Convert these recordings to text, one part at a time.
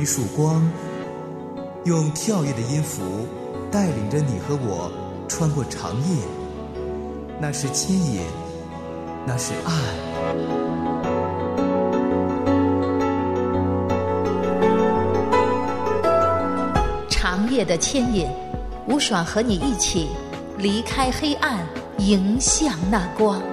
一束光，用跳跃的音符带领着你和我穿过长夜。那是牵引，那是爱。 长夜的牵引，吴爽和你一起离开黑暗，迎向那光。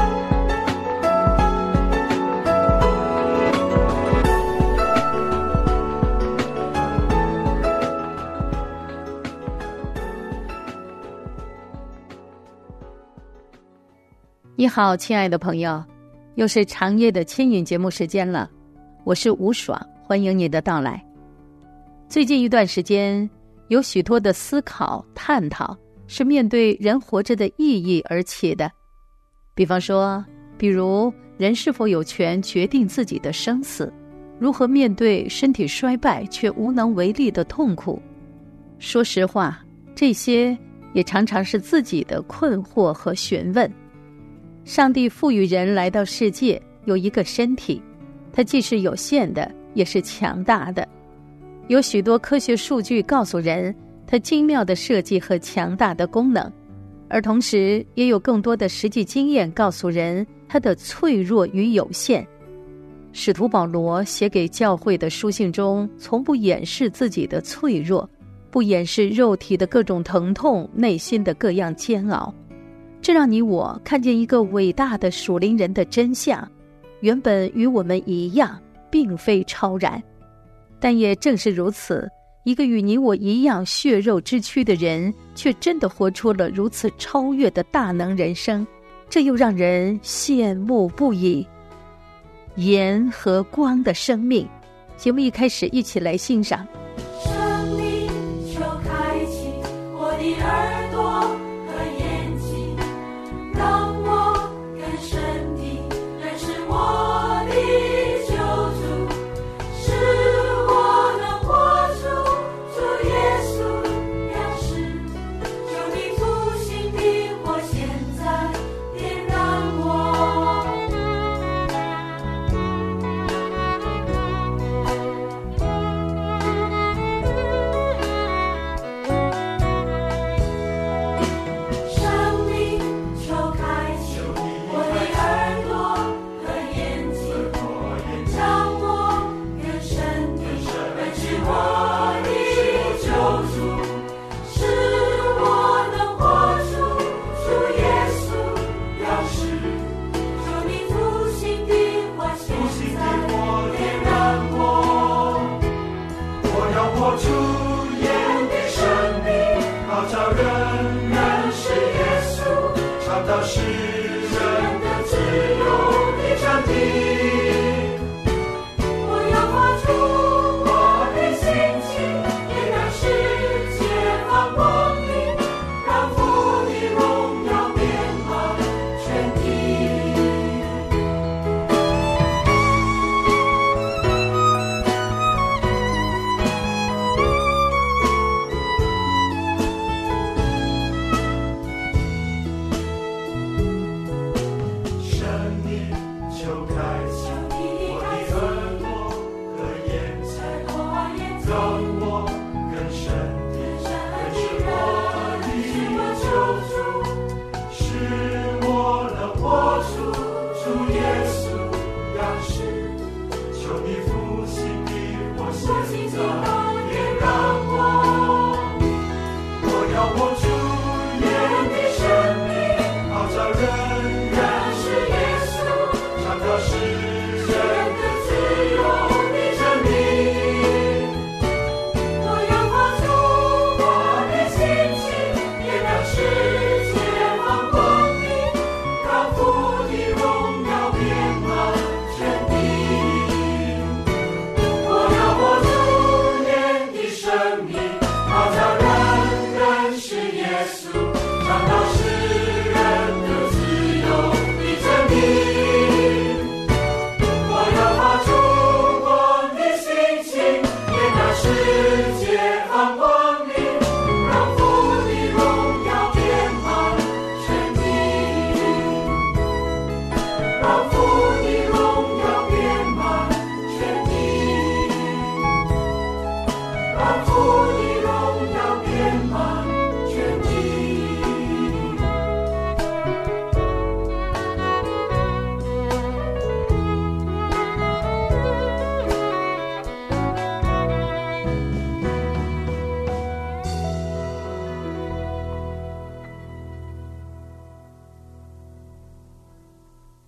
你好，亲爱的朋友，又是长夜的牵引节目时间了，我是吴爽，欢迎你的到来。最近一段时间，有许多的思考、探讨，是面对人活着的意义而起的。比如人是否有权决定自己的生死，如何面对身体衰败却无能为力的痛苦。说实话，这些也常常是自己的困惑和询问。上帝赋予人来到世界有一个身体，它既是有限的，也是强大的。有许多科学数据告诉人它精妙的设计和强大的功能，而同时也有更多的实际经验告诉人它的脆弱与有限。使徒保罗写给教会的书信中，从不掩饰自己的脆弱，不掩饰肉体的各种疼痛，内心的各样煎熬。这让你我看见一个伟大的属灵人的真相，原本与我们一样，并非超然。但也正是如此，一个与你我一样血肉之躯的人，却真的活出了如此超越的大能人生，这又让人羡慕不已。盐和光的生命，节目一开始一起来欣赏。 生命就开启我的耳朵和眼睛，让我更深地认识我的救主，使我能活出主耶稣样式，救你复兴的火现在点燃我。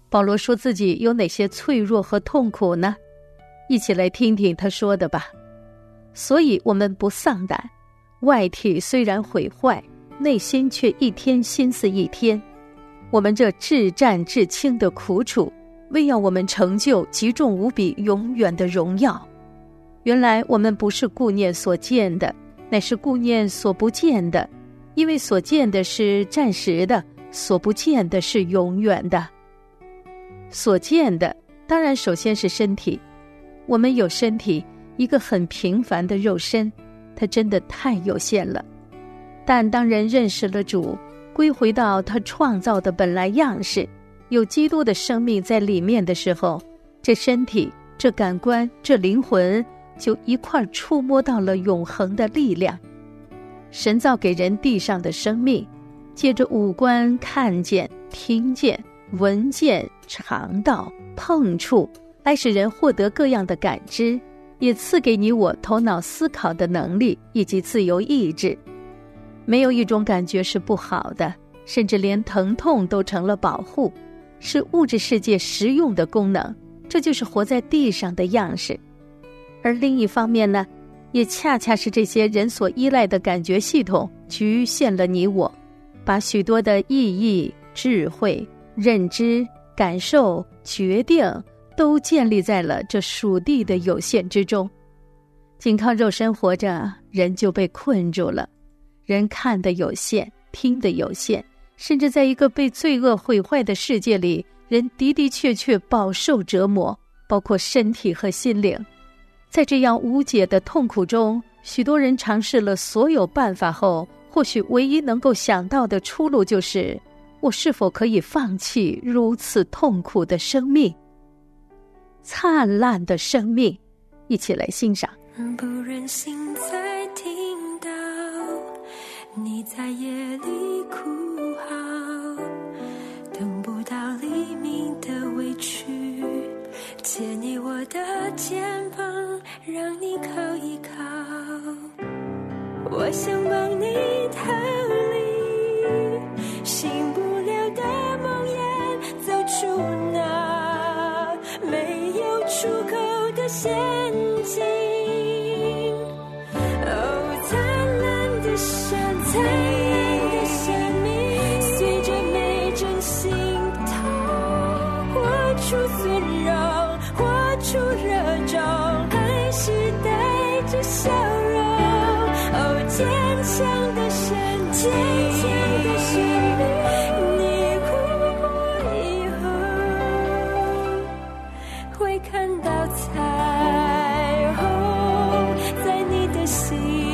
保罗说自己有哪些脆弱和痛苦呢？一起来听听他说的吧。所以我们不丧胆，外体虽然毁坏，内心却一天心思一天。我们这至战至轻的苦楚，为要我们成就极重无比永远的荣耀。原来我们不是顾念所见的，乃是顾念所不见的，因为所见的是暂时的，所不见的是永远的。所见的当然首先是身体，我们有身体，一个很平凡的肉身，它真的太有限了。但当人认识了主，归回到他创造的本来样式，有基督的生命在里面的时候，这身体、这感官、这灵魂就一块触摸到了永恒的力量。神造给人地上的生命，借着五官看见、听见、闻见、尝到、碰触，来使人获得各样的感知，也赐给你我头脑思考的能力以及自由意志。没有一种感觉是不好的，甚至连疼痛都成了保护，是物质世界实用的功能，这就是活在地上的样式。而另一方面呢，也恰恰是这些人所依赖的感觉系统局限了你我，把许多的意义、智慧、认知、感受、决定都建立在了这属地的有限之中。仅靠肉身活着，人就被困住了。人看得有限，听得有限，甚至在一个被罪恶毁坏的世界里，人的的确确饱受折磨，包括身体和心灵。在这样无解的痛苦中，许多人尝试了所有办法后，或许唯一能够想到的出路就是，我是否可以放弃如此痛苦的生命？灿烂的生命，一起来欣赏。 不忍心再听到你在夜里哭嚎，等不到黎明的委屈，借你我的肩膀，让你靠一靠。我想帮你逃离醒不了的梦魇，走出那没有出口的陷阱。灿烂的生命，随着每阵心痛，活出尊荣，活出热衷，还是带着笑容。哦，坚强的身体，你哭过以后，会看到彩虹在你的心。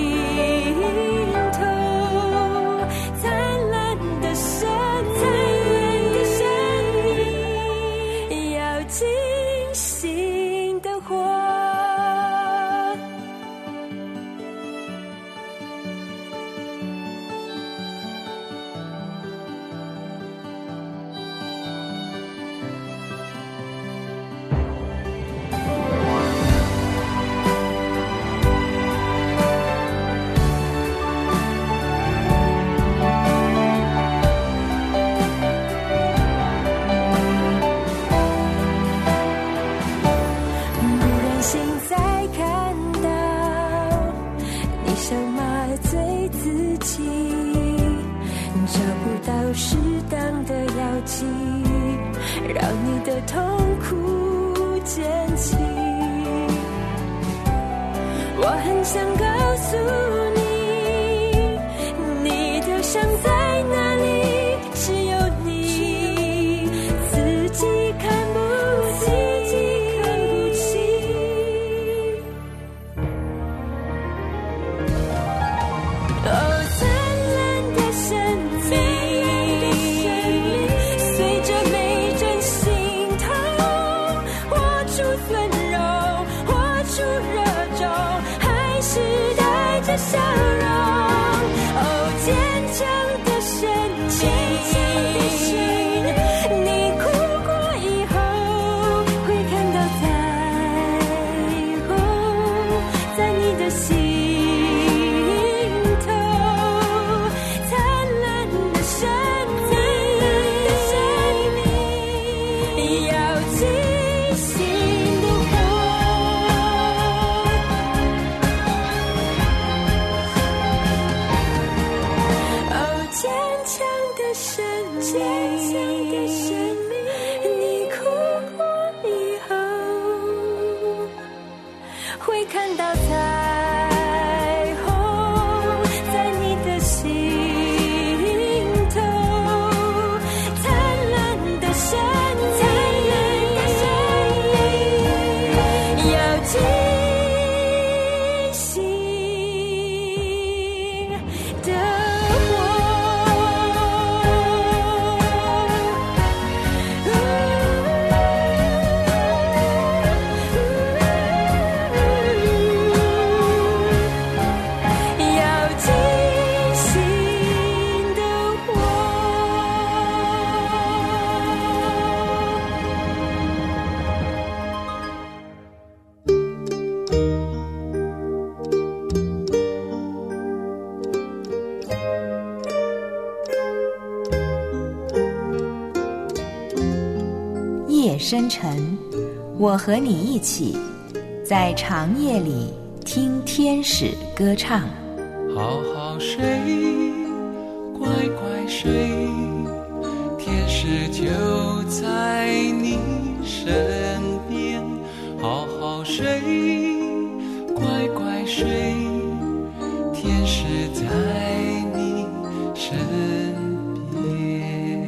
找不到适当的药剂，让你的痛苦减轻。我很想告诉你，你的伤在哪里，只有你自己看不清。笑看到彩虹在你的心头，灿烂的身影要记夜深沉，我和你一起在长夜里听天使歌唱。 好好睡，乖乖睡，天使就在你身边。好好睡，乖乖睡，天使在你身边。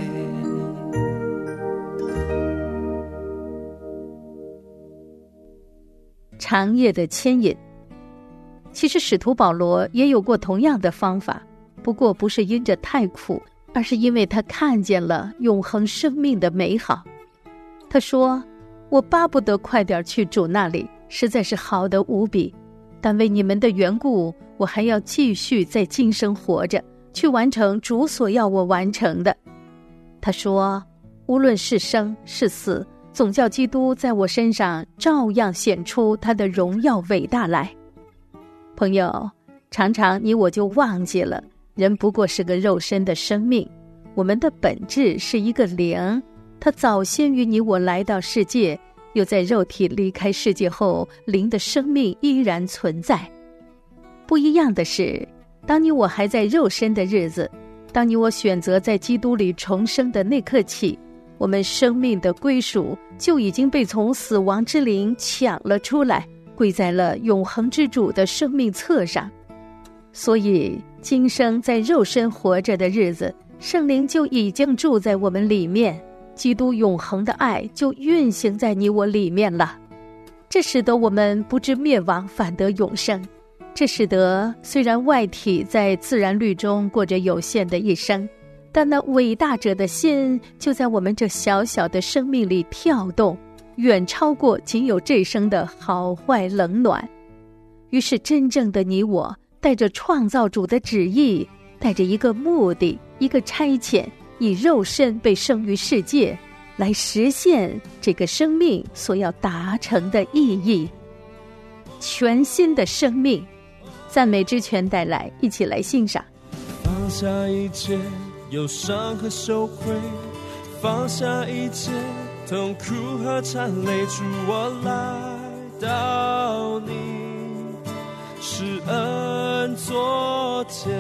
长夜的牵引。其实使徒保罗也有过同样的方法，不过不是因着太苦，而是因为他看见了永恒生命的美好。他说，我巴不得快点去主那里，实在是好得无比，但为你们的缘故，我还要继续在今生活着，去完成主所要我完成的。他说，无论是生是死，总叫基督在我身上照样显出他的荣耀伟大来。朋友，常常你我就忘记了，人不过是个肉身的生命，我们的本质是一个灵，它早先于你我来到世界，又在肉体离开世界后，灵的生命依然存在。不一样的是，当你我还在肉身的日子，当你我选择在基督里重生的那刻起，我们生命的归属就已经被从死亡之灵抢了出来，归在了永恒之主的生命册上。所以今生在肉身活着的日子，圣灵就已经住在我们里面，基督永恒的爱就运行在你我里面了。这使得我们不至灭亡，反得永生。这使得虽然外体在自然律中过着有限的一生，但那伟大者的心就在我们这小小的生命里跳动，远超过仅有这生的好坏冷暖。于是真正的你我带着创造主的旨意，带着一个目的，一个差遣，以肉身被生于世界，来实现这个生命所要达成的意义。全新的生命，赞美之泉带来，一起来欣赏。 放下一切忧伤和羞愧，放下一切痛苦和惨泪，主我来到你施恩座前，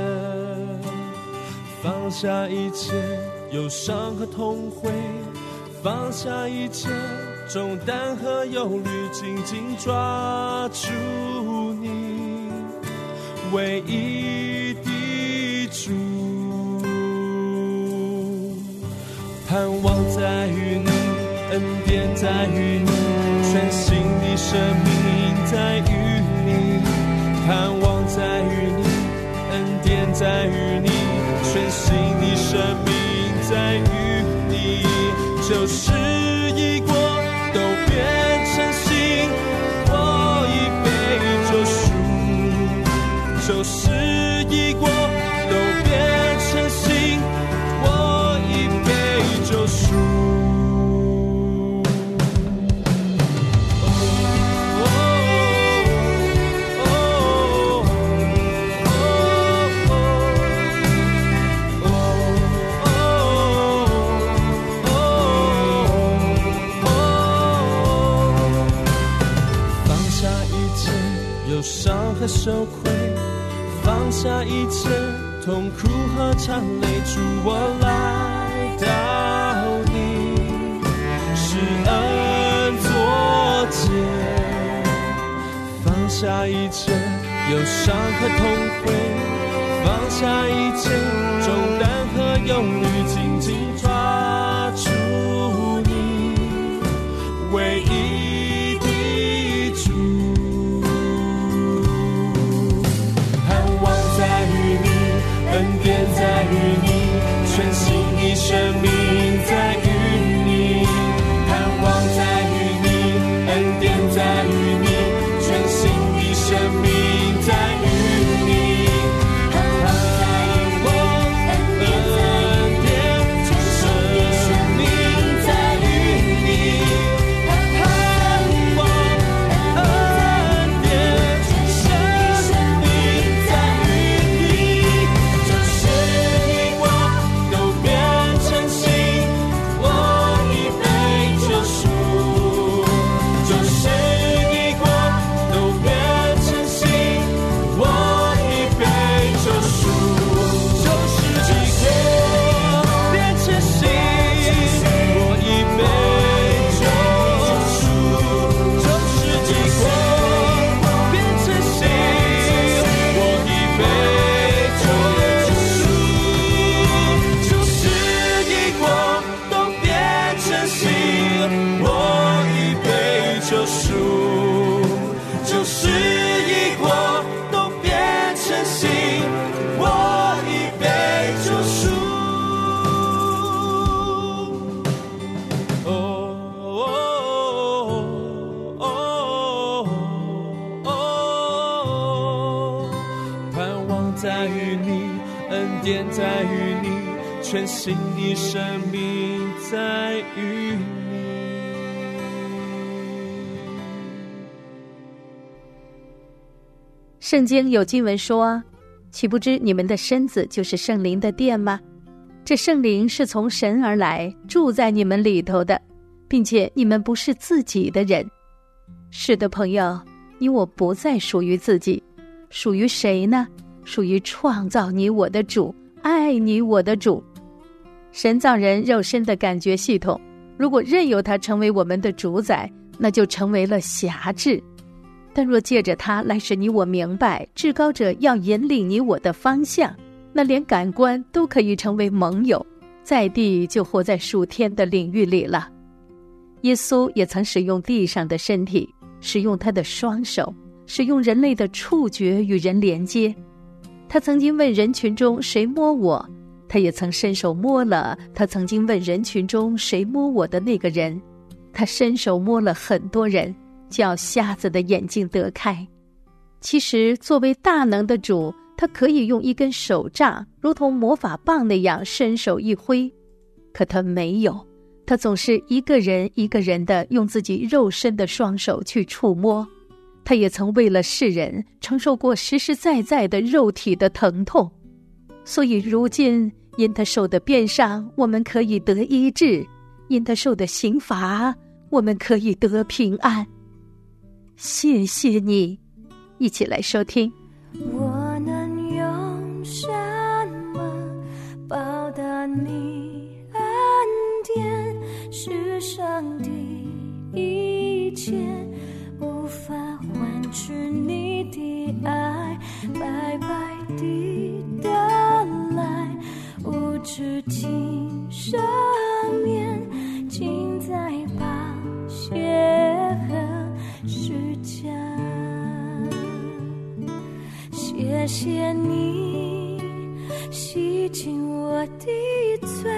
放下一切忧伤和痛悔，放下一切重担和忧虑，紧紧抓住你唯一的主，盼望在于你，恩典在于你，全新的生命在于你，盼望在于你，恩典在于你，全新的生命在于你，旧事已过都变成新，我已被救赎，旧事已过都变成新，我已被救赎。忧伤和羞愧，放下一切痛苦和惨泪，主我来到你施恩座前，放下下一切忧伤和痛悔，放下一切重担和忧虑，紧紧抓住你唯一的主。盼望在于你，恩典在于你，全新的生命在于你。盼望在于你，恩典在于你，全新的生命在于你。盼望恩典生命在于你。盼望恩典生命在于你。就是你我都变成新，我已被救赎。就是你我都变成新，我已被救赎。就是你我变成新，我已被救赎。就是你我变成新，我已被救赎。就是你我都变成新，我已被救赎。就是你我都变成新，我已被救赎。盼望在于你，恩典在于你，全新的生命在于你。 圣经有经文说，岂不知你们的身子就是圣灵的殿吗？这圣灵是从神而来，住在你们里头的，并且你们不是自己的人。是的，朋友，你我不再属于自己，属于谁呢？属于创造你我的主，爱你我的主。神造人肉身的感觉系统，如果任由它成为我们的主宰，那就成为了辖制。但若借着它来使你我明白至高者要引领你我的方向，那连感官都可以成为盟友，在地就活在属天的领域里了。耶稣也曾使用地上的身体，使用他的双手，使用人类的触觉与人连接。他曾经问人群中谁摸我，他也曾伸手摸了他曾经问人群中谁摸我的那个人。他伸手摸了很多人，叫瞎子的眼睛得开。其实作为大能的主，他可以用一根手杖如同魔法棒那样伸手一挥，可他没有，他总是一个人一个人的用自己肉身的双手去触摸。他也曾为了世人承受过实实在在的肉体的疼痛，所以如今因他受的鞭伤，我们可以得医治；因他受的刑罚，我们可以得平安。谢谢你，一起来收听。 我能用什么报答你恩典？世上的一切无法换取你的爱，白白地得来，无止境赦免，尽在宝血和十架。谢谢你洗净我的罪，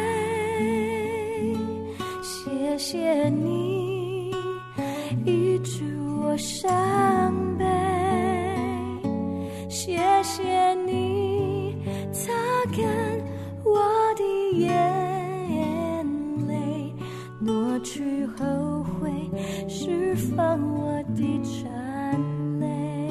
谢谢你医治我伤悲，谢谢你擦干我的眼泪，挪去后悔，释放我的颤泪。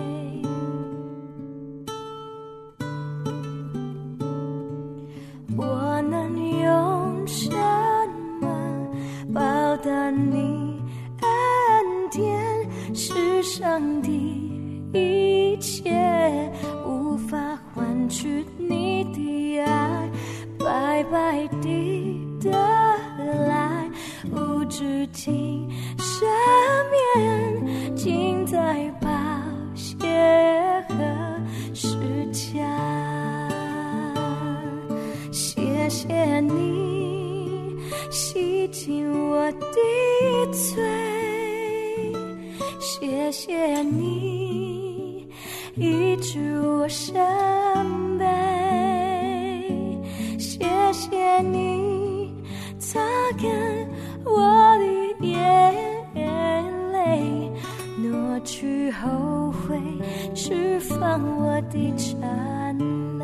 我能用什么报答你恩典？世上的一切无法换取你的爱，白白地得来，无止境赦免，尽在宝血醉，谢谢你医治我伤悲，谢谢你擦干我的眼泪，挪去后悔，释放我的颤泪。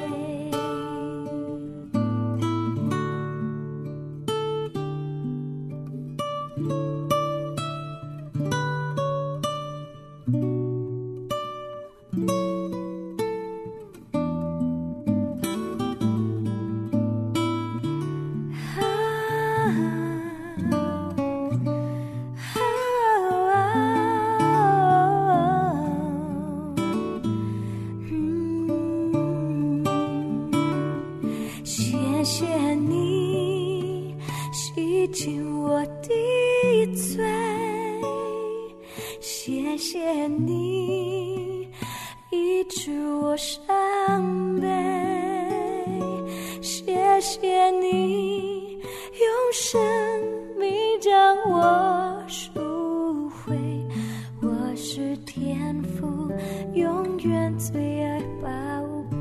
谢谢你洗净我的罪，谢谢你医治我伤悲，谢谢你用生命将我赎回，我是天父永远最爱宝贝。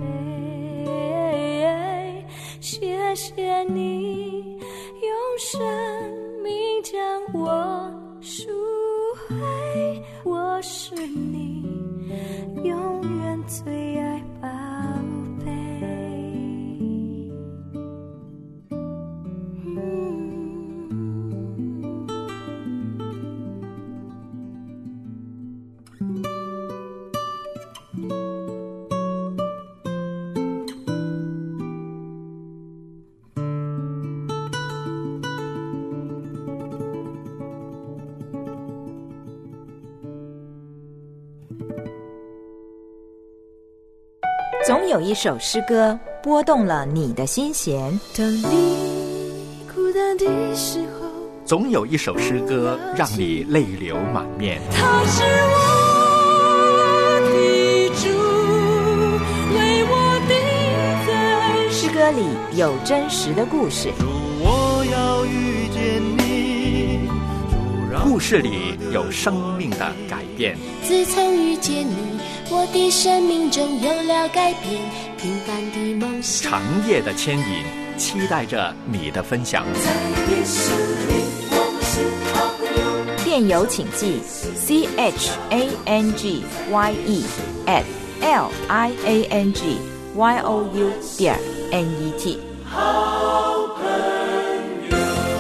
谢谢你用生命将我赎回，我是你永远最爱宝贝。 总有一首诗歌拨动了你的心弦， 当你孤单的时候， 总有一首诗歌让你泪流满面。 他是我的主，为我的罪。 诗歌里有真实的故事， 主，我要遇见你，主，让故事里有生命的改变。 自从遇见你，我的生命中有了改变，平凡的梦想， 长夜的牵引，期待着你的分享。 在耶稣里我们是好朋友。 电邮请寄 change@liangyou.net。 好朋友。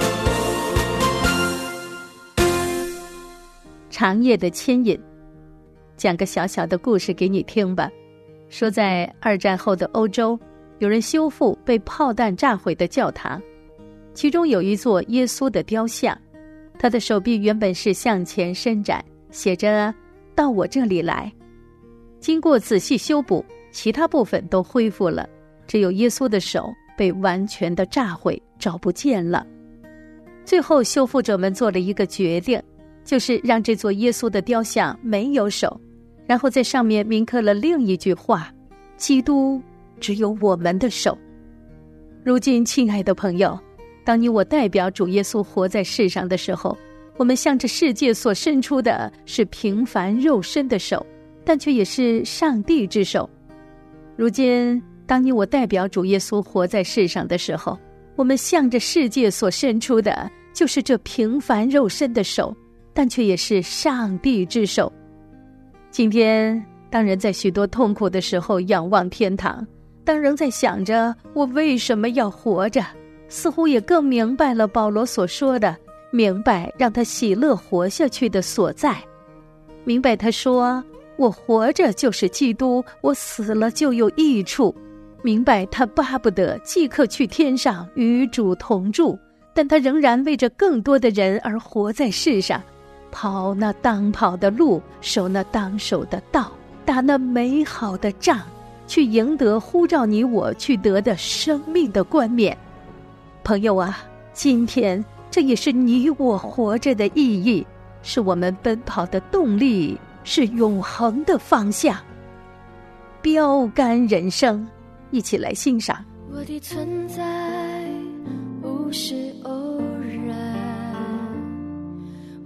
长夜的牵引，讲个小小的故事给你听吧。说在2战后的欧洲，有人修复被炮弹炸毁的教堂，其中有一座耶稣的雕像，他的手臂原本是向前伸展，写着到我这里来。经过仔细修补，其他部分都恢复了，只有耶稣的手被完全的炸毁，找不见了。最后修复者们做了一个决定，就是让这座耶稣的雕像没有手，然后在上面铭刻了另一句话：基督只有我们的手。如今亲爱的朋友，当你我代表主耶稣活在世上的时候，我们向着世界所伸出的是平凡肉身的手，但却也是上帝之手。如今当你我代表主耶稣活在世上的时候，我们向着世界所伸出的就是这平凡肉身的手，但却也是上帝之手。今天当人在许多痛苦的时候仰望天堂，当人在想着我为什么要活着，似乎也更明白了保罗所说的，明白让他喜乐活下去的所在，明白他说我活着就是基督，我死了就有益处，明白他巴不得即刻去天上与主同住，但他仍然为着更多的人而活在世上，跑那当跑的路，守那当守的道，打那美好的仗，去赢得呼召你我去得的生命的冠冕。朋友啊，今天这也是你我活着的意义，是我们奔跑的动力，是永恒的方向。标杆人生，一起来欣赏。 我的存在不是偶然，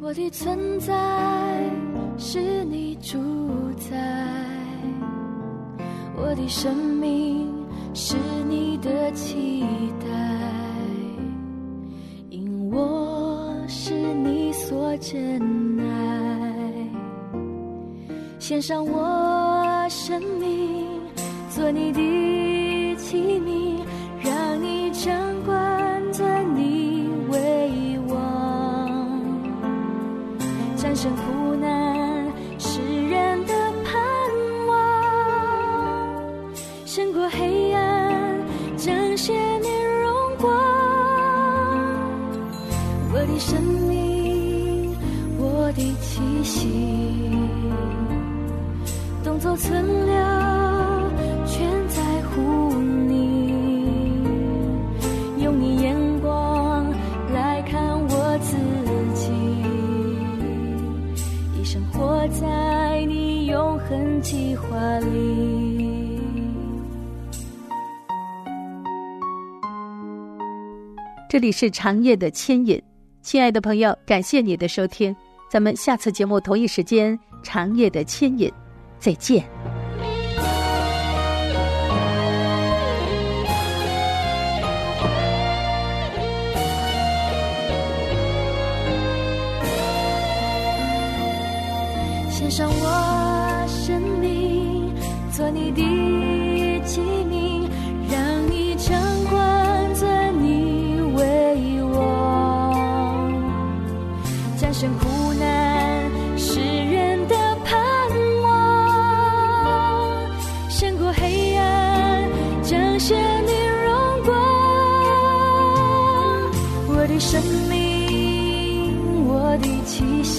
我的存在是你主宰，我的生命是你的期待，因我是你所珍爱，献上我生命做你的器皿，让你掌管尊你为王，战胜苦难世人的盼望，胜过黑暗彰显你荣光。我的生命，我的气息，动作存留全在乎你，用你眼光来看我自己，一生活在你永恒计划里。 这里是长夜的牵引，亲爱的朋友，感谢你的收听，咱们下次节目同一时间长夜的牵引再见。 献上我生命做你的器皿，让你掌管尊你为王，战胜苦难世人的盼望，胜过黑暗彰显你荣光。我的生命，我的气息，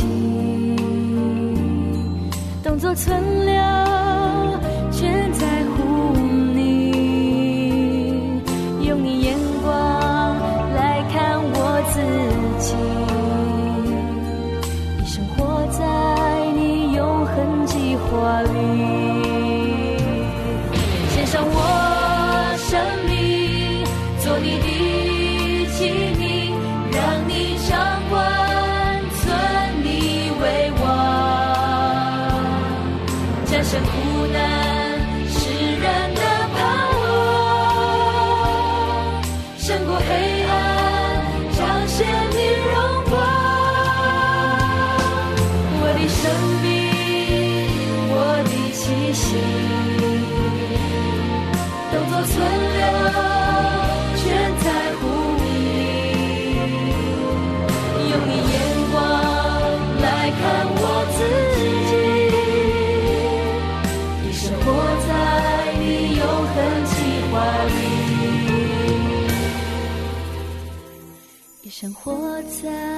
动作存留全在乎你，用你眼光来看我自己，一生活在你永恒计划里。献上我生命做你的器皿，让你掌管尊你为王，战胜苦难世人的盼望，胜过黑暗彰显你荣光。我的生命，我的气息，动作存留全在乎你，用你眼光来看我自己，活在你永恒计划里，一生活在